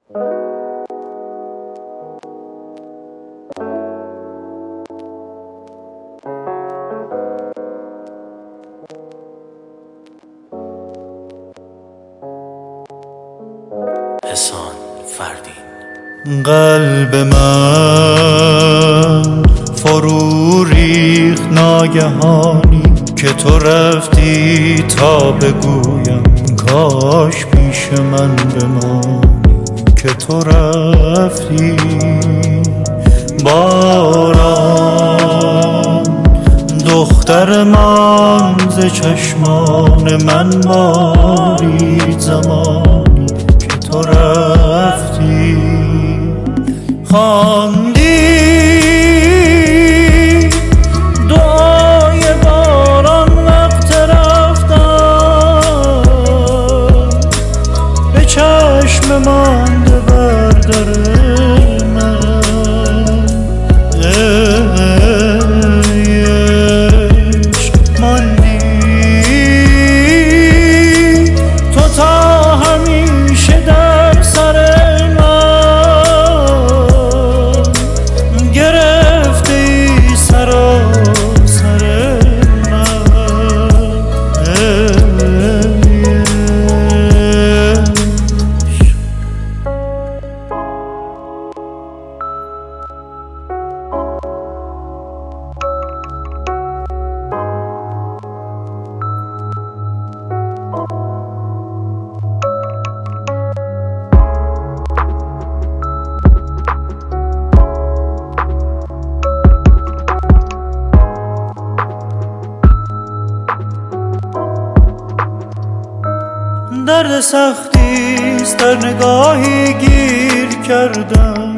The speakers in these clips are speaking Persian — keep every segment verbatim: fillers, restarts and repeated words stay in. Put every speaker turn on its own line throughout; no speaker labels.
احسان فردین.
قلب من فرو ریخت ناگهانی که تو رفتی تا بگویم کاش پیش من بمانی که تو رفتی. باران دختر من ز چشمان من بارید زمانی که تو رفتی. خواندی دعای باران وقت رفتن به چشم مانده بر در من. عشق ماندی تو تا همیشه در سر درد سختیست در نگاهی گیر کردم،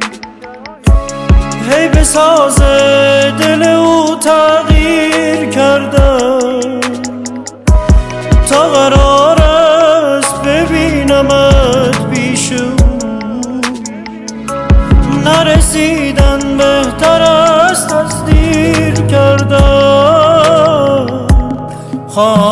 هی به ساز دل او تغییر کردم تا قرار است ببینمت پیش او. نرسیدن بهتر است از دیر کردم.